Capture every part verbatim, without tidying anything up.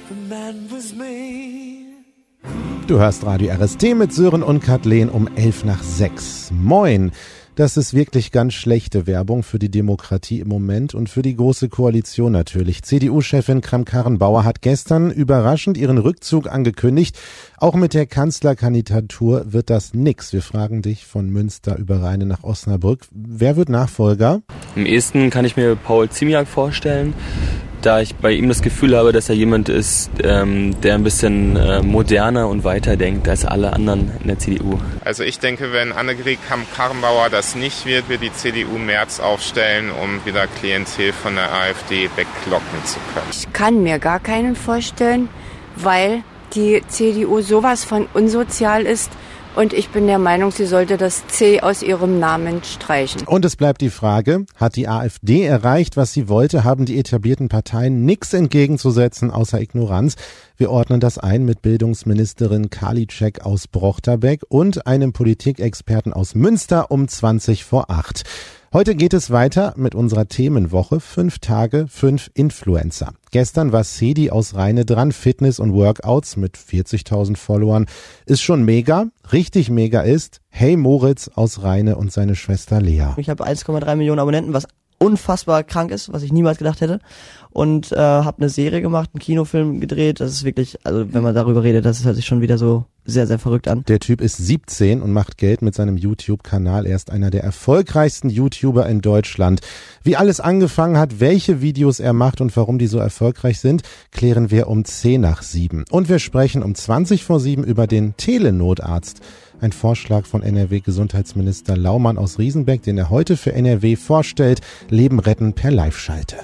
Du hörst Radio R S T mit Sören und Kathleen um elf nach sechs. Moin! Das ist wirklich ganz schlechte Werbung für die Demokratie im Moment und für die Große Koalition natürlich. C D U-Chefin Kramp-Karrenbauer hat gestern überraschend ihren Rückzug angekündigt. Auch mit der Kanzlerkandidatur wird das nix. Wir fragen dich von Münster über Rheine nach Osnabrück. Wer wird Nachfolger? Am ehesten kann ich mir Paul Ziemiak vorstellen, da ich bei ihm das Gefühl habe, dass er jemand ist, ähm, der ein bisschen äh, moderner und weiter denkt als alle anderen in der C D U. Also ich denke, wenn Annegret Kramp-Karrenbauer das nicht wird, wird die C D U Merz aufstellen, um wieder Klientel von der AfD weglocken zu können. Ich kann mir gar keinen vorstellen, weil die C D U sowas von unsozial ist. Und ich bin der Meinung, sie sollte das C aus ihrem Namen streichen. Und es bleibt die Frage, hat die AfD erreicht, was sie wollte? Haben die etablierten Parteien nichts entgegenzusetzen außer Ignoranz? Wir ordnen das ein mit Bildungsministerin Karliczek aus Brochterbeck und einem Politikexperten aus Münster um zwanzig vor acht. Heute geht es weiter mit unserer Themenwoche. Fünf Tage, fünf Influencer. Gestern war Sedi aus Rheine dran. Fitness und Workouts mit vierzigtausend Followern. Ist schon mega. Richtig mega ist Hey Moritz aus Rheine und seine Schwester Lea. Ich habe eins Komma drei Millionen Abonnenten, was unfassbar krank ist, was ich niemals gedacht hätte. Und äh, habe eine Serie gemacht, einen Kinofilm gedreht. Das ist wirklich, also wenn man darüber redet, das hört sich schon wieder so sehr, sehr verrückt an. Der Typ ist siebzehn und macht Geld mit seinem YouTube-Kanal. Er ist einer der erfolgreichsten YouTuber in Deutschland. Wie alles angefangen hat, welche Videos er macht und warum die so erfolgreich sind, klären wir um zehn nach sieben. Und wir sprechen um zwanzig vor sieben über den Telenotarzt. Ein Vorschlag von N R W-Gesundheitsminister Laumann aus Riesenbeck, den er heute für N R W vorstellt. Leben retten per Live-Schalte.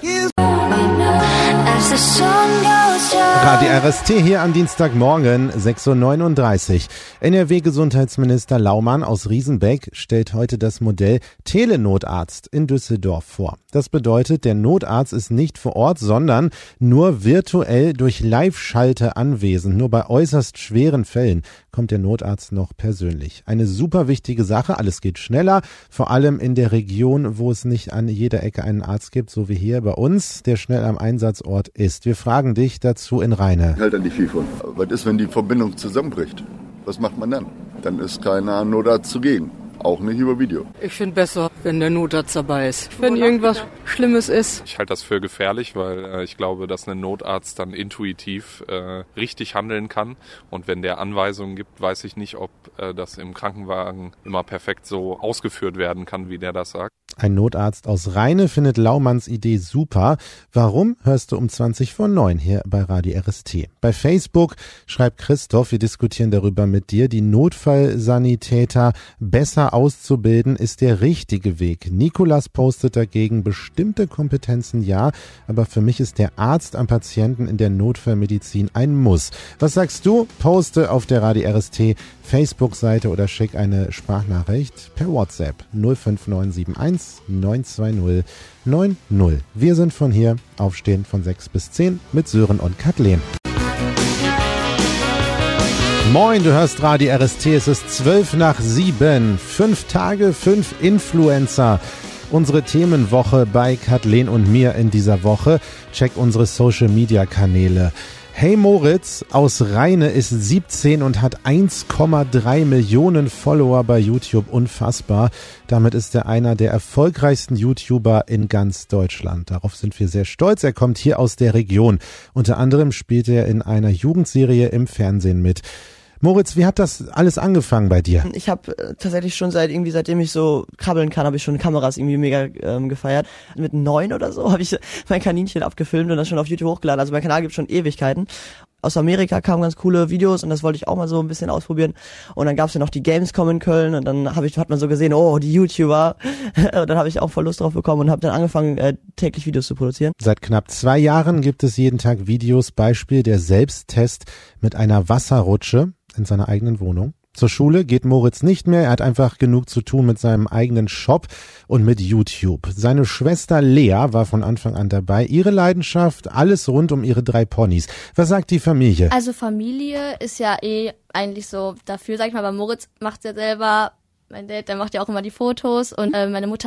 Radio R S T hier am Dienstagmorgen, sechs Uhr neununddreißig. N R W-Gesundheitsminister Laumann aus Riesenbeck stellt heute das Modell Telenotarzt in Düsseldorf vor. Das bedeutet, der Notarzt ist nicht vor Ort, sondern nur virtuell durch Live-Schalte anwesend. Nur bei äußerst schweren Fällen kommt der Notarzt noch persönlich. Eine super wichtige Sache, alles geht schneller, vor allem in der Region, wo es nicht an jeder Ecke einen Arzt gibt, so wie hier bei uns, der schnell am Einsatzort ist. Wir fragen dich dazu in Rheine. Ich halte da nicht viel von. Was ist, wenn die Verbindung zusammenbricht? Was macht man dann? Dann ist keiner Notarzt zugegen. Auch nicht über Video. Ich finde besser, wenn der Notarzt dabei ist. Wenn irgendwas Schlimmes ist. Ich halte das für gefährlich, weil äh, ich glaube, dass ein Notarzt dann intuitiv äh, richtig handeln kann. Und wenn der Anweisungen gibt, weiß ich nicht, ob äh, das im Krankenwagen immer perfekt so ausgeführt werden kann, wie der das sagt. Ein Notarzt aus Rheine findet Laumanns Idee super. Warum, hörst du um zwanzig vor neun hier bei Radio R S T. Bei Facebook schreibt Christoph, wir diskutieren darüber mit dir, die Notfallsanitäter besser auszubilden ist der richtige Weg. Nikolas postet dagegen bestimmte Kompetenzen ja, aber für mich ist der Arzt am Patienten in der Notfallmedizin ein Muss. Was sagst du? Poste auf der Radio R S T Facebook-Seite oder schick eine Sprachnachricht per WhatsApp null fünf neun sieben eins neun zwei null neun null. Wir sind von hier, aufstehen von sechs bis zehn mit Sören und Kathleen. Moin, du hörst Radio R S T, es ist zwölf nach sieben. Fünf Tage, fünf Influencer. Unsere Themenwoche bei Kathleen und mir in dieser Woche. Check unsere Social-Media-Kanäle. Hey Moritz aus Rheine ist siebzehn und hat eins Komma drei Millionen Follower bei YouTube. Unfassbar. Damit ist er einer der erfolgreichsten YouTuber in ganz Deutschland. Darauf sind wir sehr stolz. Er kommt hier aus der Region. Unter anderem spielt er in einer Jugendserie im Fernsehen mit. Moritz, wie hat das alles angefangen bei dir? Ich habe äh, tatsächlich schon seit irgendwie, seitdem ich so krabbeln kann, habe ich schon Kameras irgendwie mega ähm, gefeiert. Mit neun oder so habe ich mein Kaninchen abgefilmt und das schon auf YouTube hochgeladen. Also mein Kanal gibt schon Ewigkeiten. Aus Amerika kamen ganz coole Videos und das wollte ich auch mal so ein bisschen ausprobieren. Und dann gab es ja noch die Gamescom in Köln und dann hab ich, hat man so gesehen, oh, die YouTuber. Und dann habe ich auch voll Lust drauf bekommen und habe dann angefangen, äh, täglich Videos zu produzieren. Seit knapp zwei Jahren gibt es jeden Tag Videos. Beispiel der Selbsttest mit einer Wasserrutsche in seiner eigenen Wohnung. Zur Schule geht Moritz nicht mehr, er hat einfach genug zu tun mit seinem eigenen Shop und mit YouTube. Seine Schwester Lea war von Anfang an dabei. Ihre Leidenschaft, alles rund um ihre drei Ponys. Was sagt die Familie? Also Familie ist ja eh eigentlich so dafür, sag ich mal, aber Moritz macht's ja selber. Mein Dad, der macht ja auch immer die Fotos und äh, meine Mutter macht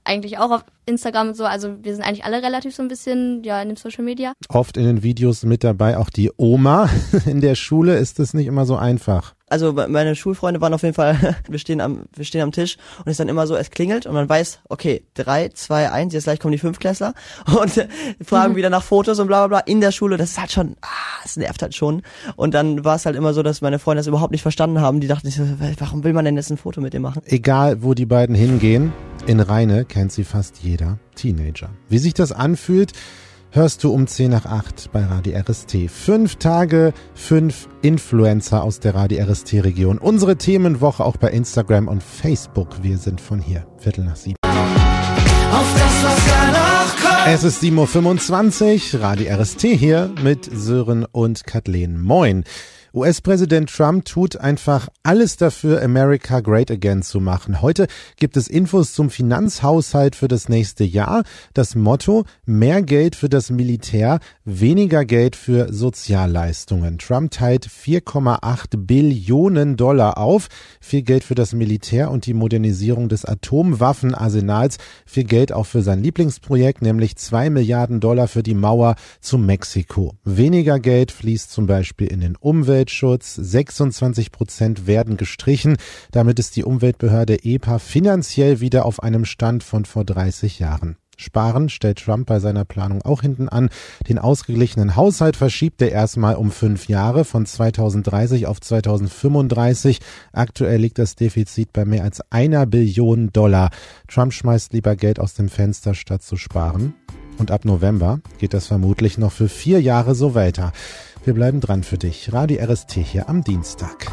eigentlich auch auf Instagram und so. Also wir sind eigentlich alle relativ so ein bisschen ja in dem Social Media. Oft in den Videos mit dabei auch die Oma. In der Schule ist es nicht immer so einfach. Also meine Schulfreunde waren auf jeden Fall, wir stehen am, wir stehen am Tisch und es ist dann immer so, es klingelt und man weiß, okay, drei, zwei, eins, jetzt gleich kommen die Fünftklässler und äh, fragen mhm. wieder nach Fotos und bla bla bla in der Schule. Das ist halt schon, ah, es nervt halt schon. Und dann war es halt immer so, dass meine Freunde das überhaupt nicht verstanden haben. Die dachten, warum will man denn jetzt ein Foto mit dem machen? Egal, wo die beiden hingehen, in Rheine kennt sie fast jeder Teenager. Wie sich das anfühlt, hörst du um zehn nach acht bei Radio R S T. Fünf Tage, fünf Influencer aus der Radio R S T-Region. Unsere Themenwoche auch bei Instagram und Facebook. Wir sind von hier. Viertel nach sieben. Auf das, was danach kommt. Es ist sieben Uhr fünfundzwanzig. Radio R S T hier mit Sören und Kathleen. Moin. U S-Präsident Trump tut einfach alles dafür, America Great Again zu machen. Heute gibt es Infos zum Finanzhaushalt für das nächste Jahr. Das Motto: mehr Geld für das Militär, weniger Geld für Sozialleistungen. Trump teilt vier Komma acht Billionen Dollar auf. Viel Geld für das Militär und die Modernisierung des Atomwaffenarsenals. Viel Geld auch für sein Lieblingsprojekt, nämlich zwei Milliarden Dollar für die Mauer zu Mexiko. Weniger Geld fließt zum Beispiel in den Umwelt Schutz, sechsundzwanzig Prozent werden gestrichen. Damit ist die Umweltbehörde E P A finanziell wieder auf einem Stand von vor dreißig Jahren. Sparen stellt Trump bei seiner Planung auch hinten an. Den ausgeglichenen Haushalt verschiebt er erstmal um fünf Jahre von zweitausenddreißig auf zweitausendfünfunddreißig. Aktuell liegt das Defizit bei mehr als einer Billion Dollar. Trump schmeißt lieber Geld aus dem Fenster, statt zu sparen. Und ab November geht das vermutlich noch für vier Jahre so weiter. Wir bleiben dran für dich. Radio R S T hier am Dienstag.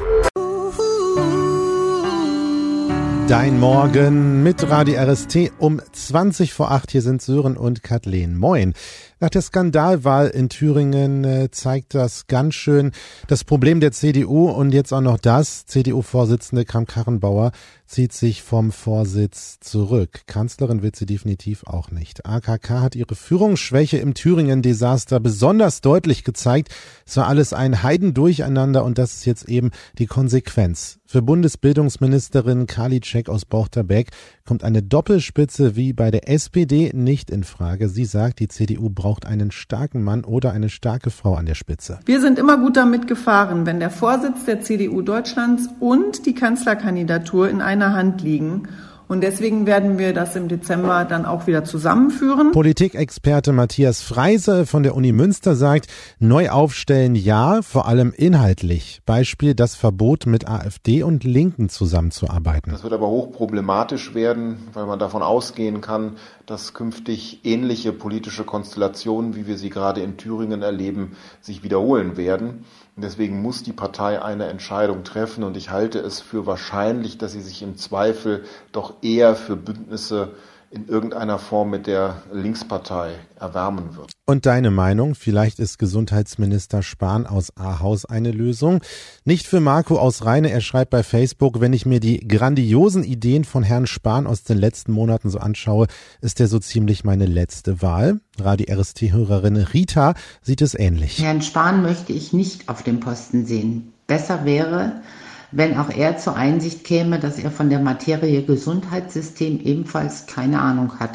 Dein Morgen mit Radio R S T um zwanzig vor acht. Hier sind Sören und Kathleen. Moin. Nach der Skandalwahl in Thüringen äh, zeigt das ganz schön das Problem der C D U und jetzt auch noch das. C D U-Vorsitzende Kramp-Karrenbauer zieht sich vom Vorsitz zurück. Kanzlerin wird sie definitiv auch nicht. A K K hat ihre Führungsschwäche im Thüringen-Desaster besonders deutlich gezeigt. Es war alles ein Heidendurcheinander und das ist jetzt eben die Konsequenz. Für Bundesbildungsministerin Karliczek aus Bauchterbeck kommt eine Doppelspitze wie bei der S P D nicht in Frage. Sie sagt, die C D U braucht einen starken Mann oder eine starke Frau an der Spitze. Wir sind immer gut damit gefahren, wenn der Vorsitz der C D U Deutschlands und die Kanzlerkandidatur in einer Hand liegen. Und deswegen werden wir das im Dezember dann auch wieder zusammenführen. Politikexperte Matthias Freise von der Uni Münster sagt, neu aufstellen ja, vor allem inhaltlich. Beispiel das Verbot mit AfD und Linken zusammenzuarbeiten. Das wird aber hochproblematisch werden, weil man davon ausgehen kann, dass künftig ähnliche politische Konstellationen, wie wir sie gerade in Thüringen erleben, sich wiederholen werden. Und deswegen muss die Partei eine Entscheidung treffen und ich halte es für wahrscheinlich, dass sie sich im Zweifel doch eher für Bündnisse in irgendeiner Form mit der Linkspartei erwärmen wird. Und deine Meinung? Vielleicht ist Gesundheitsminister Spahn aus Ahaus eine Lösung. Nicht für Marco aus Rheine. Er schreibt bei Facebook, wenn ich mir die grandiosen Ideen von Herrn Spahn aus den letzten Monaten so anschaue, ist er so ziemlich meine letzte Wahl. Radio R S T-Hörerin Rita sieht es ähnlich. Herrn Spahn möchte ich nicht auf dem Posten sehen. Besser wäre, wenn auch er zur Einsicht käme, dass er von der Materie Gesundheitssystem ebenfalls keine Ahnung hat.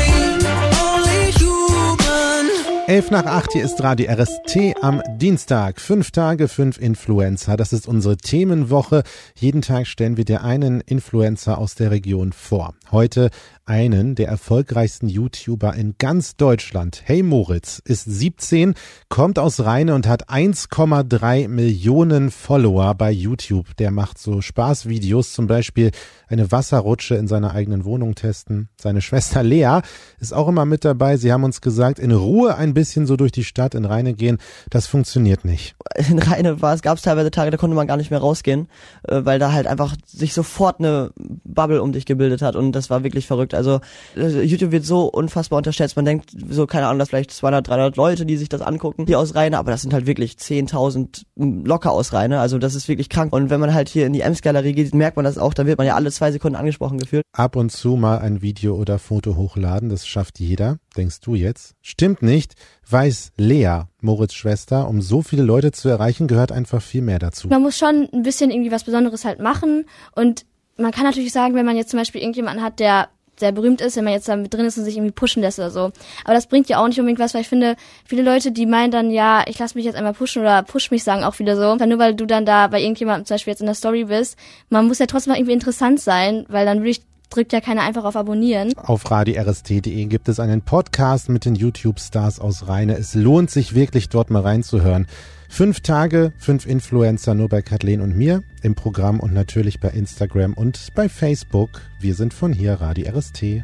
Elf nach acht, hier ist Radio R S T am Dienstag. Fünf Tage, fünf Influencer. Das ist unsere Themenwoche. Jeden Tag stellen wir dir einen Influencer aus der Region vor. Heute einen der erfolgreichsten YouTuber in ganz Deutschland. Hey Moritz ist siebzehn, kommt aus Rheine und hat eins Komma drei Millionen Follower bei YouTube. Der macht so Spaßvideos, zum Beispiel eine Wasserrutsche in seiner eigenen Wohnung testen. Seine Schwester Lea ist auch immer mit dabei. Sie haben uns gesagt, in Ruhe ein bisschen so durch die Stadt in Rheine gehen, das funktioniert nicht. In Rheine war es, gab es teilweise Tage, da konnte man gar nicht mehr rausgehen, weil da halt einfach sich sofort eine Bubble um dich gebildet hat und das war wirklich verrückt. Also YouTube wird so unfassbar unterschätzt. Man denkt so, keine Ahnung, dass vielleicht zweihundert, dreihundert Leute, die sich das angucken, hier aus Rheine, aber das sind halt wirklich zehntausend locker aus Rheine. Also das ist wirklich krank. Und wenn man halt hier in die Ems-Galerie geht, merkt man das auch, da wird man ja alle zwei Sekunden angesprochen gefühlt. Ab und zu mal ein Video oder Foto hochladen, das schafft jeder, denkst du jetzt? Stimmt nicht, weiß Lea, Moritz' Schwester, um so viele Leute zu erreichen, gehört einfach viel mehr dazu. Man muss schon ein bisschen irgendwie was Besonderes halt machen und man kann natürlich sagen, wenn man jetzt zum Beispiel irgendjemanden hat, der sehr berühmt ist, wenn man jetzt da mit drin ist und sich irgendwie pushen lässt oder so. Aber das bringt ja auch nicht unbedingt was, weil ich finde, viele Leute, die meinen dann, ja, ich lasse mich jetzt einmal pushen oder push mich, sagen auch viele so. Nur weil du dann da bei irgendjemandem zum Beispiel jetzt in der Story bist, man muss ja trotzdem irgendwie interessant sein, weil dann würde ich drückt ja keiner einfach auf Abonnieren. Auf radio r s t punkt d e gibt es einen Podcast mit den YouTube-Stars aus Rheine. Es lohnt sich wirklich, dort mal reinzuhören. Fünf Tage, fünf Influencer nur bei Kathleen und mir im Programm und natürlich bei Instagram und bei Facebook. Wir sind von hier, Radio R S T.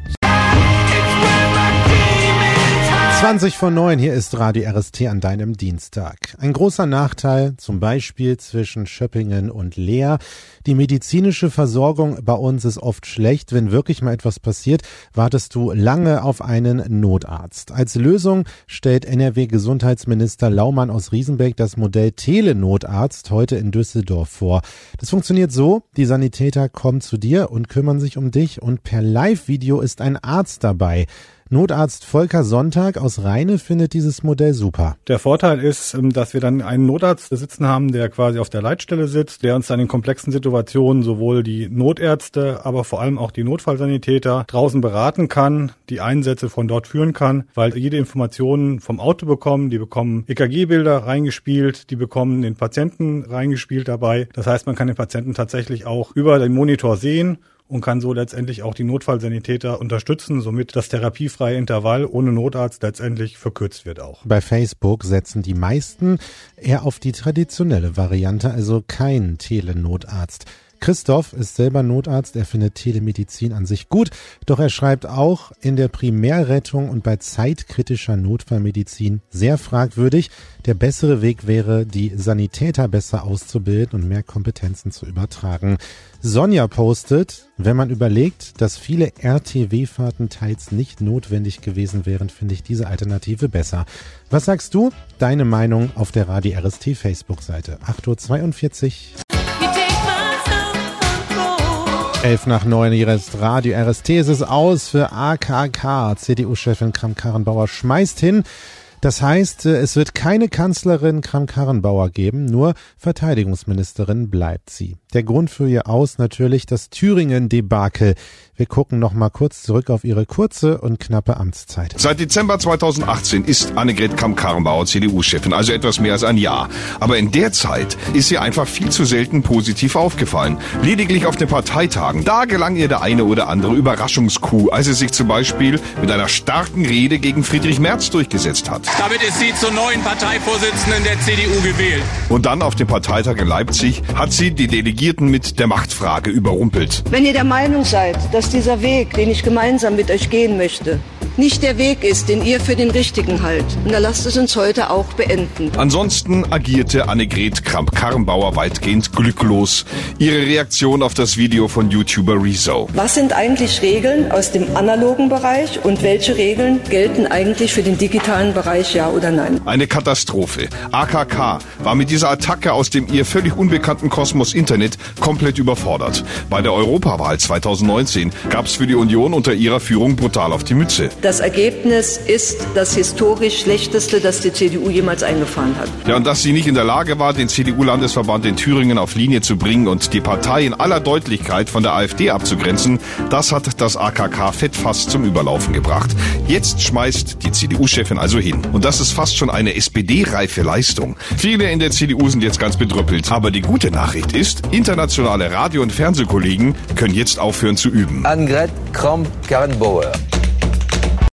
zwanzig vor neun, hier ist Radio R S T an deinem Dienstag. Ein großer Nachteil, zum Beispiel zwischen Schöppingen und Leer. Die medizinische Versorgung bei uns ist oft schlecht. Wenn wirklich mal etwas passiert, wartest du lange auf einen Notarzt. Als Lösung stellt N R W-Gesundheitsminister Laumann aus Riesenbeck das Modell Telenotarzt heute in Düsseldorf vor. Das funktioniert so, die Sanitäter kommen zu dir und kümmern sich um dich und per Live-Video ist ein Arzt dabei. Notarzt Volker Sonntag aus Rheine findet dieses Modell super. Der Vorteil ist, dass wir dann einen Notarzt sitzen haben, der quasi auf der Leitstelle sitzt, der uns dann in komplexen Situationen sowohl die Notärzte, aber vor allem auch die Notfallsanitäter draußen beraten kann, die Einsätze von dort führen kann, weil jede Information vom Auto bekommen, die bekommen E K G-Bilder reingespielt, die bekommen den Patienten reingespielt dabei. Das heißt, man kann den Patienten tatsächlich auch über den Monitor sehen und kann so letztendlich auch die Notfallsanitäter unterstützen, somit das therapiefreie Intervall ohne Notarzt letztendlich verkürzt wird auch. Bei Facebook setzen die meisten eher auf die traditionelle Variante, also kein Telenotarzt. Christoph ist selber Notarzt, er findet Telemedizin an sich gut, doch er schreibt auch, in der Primärrettung und bei zeitkritischer Notfallmedizin sehr fragwürdig. Der bessere Weg wäre, die Sanitäter besser auszubilden und mehr Kompetenzen zu übertragen. Sonja postet, wenn man überlegt, dass viele R T W-Fahrten teils nicht notwendig gewesen wären, finde ich diese Alternative besser. Was sagst du? Deine Meinung auf der Radio R S T Facebook-Seite. acht Uhr zweiundvierzig. elf nach neun, hier ist Radio R S T. Es ist aus für A K K. C D U-Chefin Kramp-Karrenbauer schmeißt hin. Das heißt, es wird keine Kanzlerin Kramp-Karrenbauer geben, nur Verteidigungsministerin bleibt sie. Der Grund für ihr Aus natürlich das Thüringen-Debakel. Wir gucken noch mal kurz zurück auf ihre kurze und knappe Amtszeit. Seit Dezember zweitausendachtzehn ist Annegret Kramp-Karrenbauer C D U-Chefin, also etwas mehr als ein Jahr. Aber in der Zeit ist sie einfach viel zu selten positiv aufgefallen. Lediglich auf den Parteitagen, da gelang ihr der eine oder andere Überraschungscoup, als sie sich zum Beispiel mit einer starken Rede gegen Friedrich Merz durchgesetzt hat. Damit ist sie zur neuen Parteivorsitzenden der C D U gewählt. Und dann auf dem Parteitag in Leipzig hat sie die Delegierten mit der Machtfrage überrumpelt. Wenn ihr der Meinung seid, dass dieser Weg, den ich gemeinsam mit euch gehen möchte, nicht der Weg ist, den ihr für den richtigen haltet, dann lasst es uns heute auch beenden. Ansonsten agierte Annegret Kramp-Karrenbauer weitgehend glücklos. Ihre Reaktion auf das Video von YouTuber Rezo. Was sind eigentlich Regeln aus dem analogen Bereich und welche Regeln gelten eigentlich für den digitalen Bereich, ja oder nein? Eine Katastrophe. A K K war mit dieser Attacke aus dem ihr völlig unbekannten Kosmos Internet komplett überfordert. Bei der Europawahl zweitausendneunzehn gab es für die Union unter ihrer Führung brutal auf die Mütze. Das Ergebnis ist das historisch schlechteste, das die C D U jemals eingefahren hat. Ja, und dass sie nicht in der Lage war, den C D U-Landesverband in Thüringen auf Linie zu bringen und die Partei in aller Deutlichkeit von der AfD abzugrenzen, das hat das A K K fett fast zum Überlaufen gebracht. Jetzt schmeißt die C D U-Chefin also hin. Und das ist fast schon eine S P D-reife Leistung. Viele in der C D U sind jetzt ganz bedrüppelt. Aber die gute Nachricht ist, internationale Radio- und Fernsehkollegen können jetzt aufhören zu üben. Annegret Kramp-Karrenbauer.